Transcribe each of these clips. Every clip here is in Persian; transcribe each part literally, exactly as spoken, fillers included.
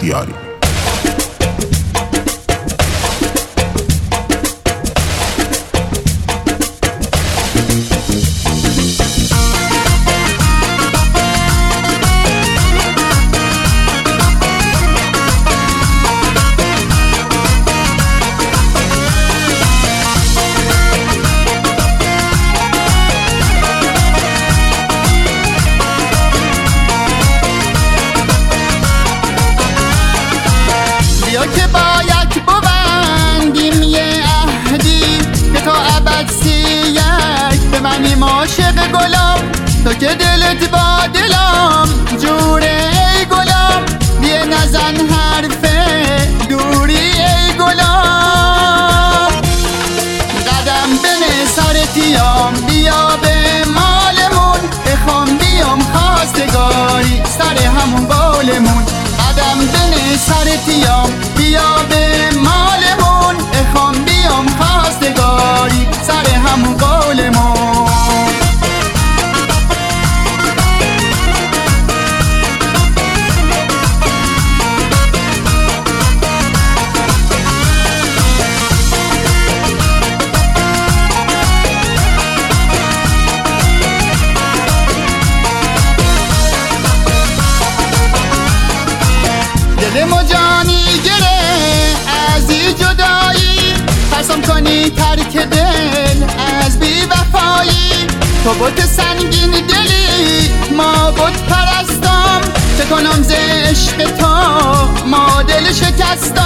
بختیاری. که باید ببندیم یه عهدی که تا ابد سیک به منیم عاشق گلم، تو که دلت با دلم جوره ای گلم، بیه نزن حرف دوری ای گلم، قدم بنه سرتیام بیا به مالمون، بخوام بیام خواستگاری سر همون بالمون، قدم بنه سرتیام بیا به مالمون، بخوام بیام خواستگاری سر همون قولمون. دل مجانی گره از این جدایی، قسم کنی ترک دل از بی وفایی، تو بت سنگین دلی ما بت پرستم، چه کنم ز عشق تو ما دل شکستم،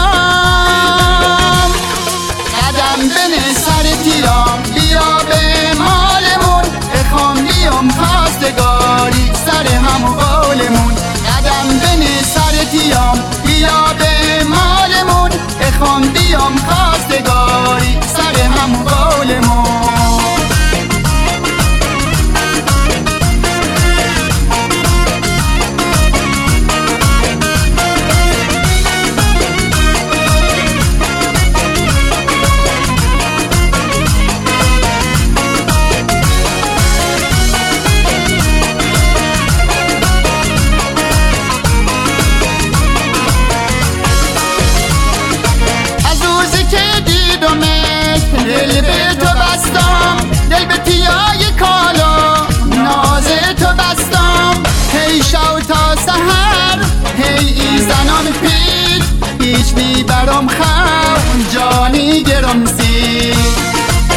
قدم بنه سرتیام بیا به مالمون، بخوام بیام خواستگاری سر همون قولمون، قدم بنه سرتیام بیا به مالمون، بخوام بیام خواستگاری سر همون قولمون. دل به تو بستم، دل به تیای کالا ناز تو بستم، هی شو تا سحر هی ای زنان پید، هیچ میبرم خون جانی گرم زید.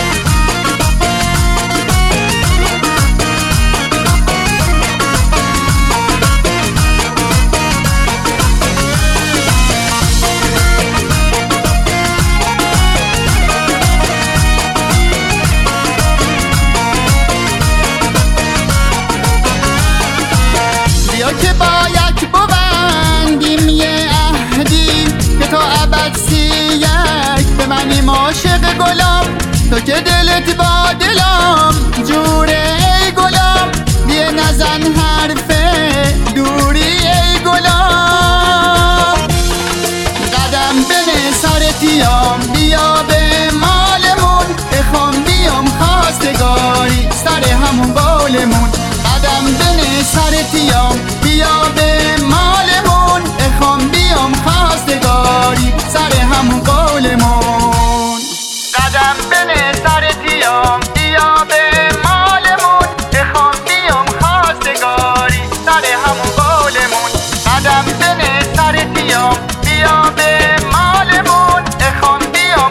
که باید ببندیم یه عهدی که تا ابد سیک به منیم عاشق گلم، تو که دلت با دلم جوره ای گلم، بیه نزن حرف دوری ای گلم، قدم بنه سرتیام بیا به مالمون، بخوام بیام خواستگاری سر همون بالمون، قدم بنه سرتیام بیا به مالمون، بخوام بیام خواستگاری سر همون قولمون، قدم بنه سرتیام بیا به مالمون، بخوام بیام خواستگاری سر همون قولمون، قدم بنه سرتیام بیا به مالمون، بخوام بیام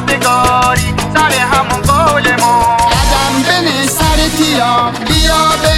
خواستگاری سر همون قولمون، قدم بنه سرتیام بیا به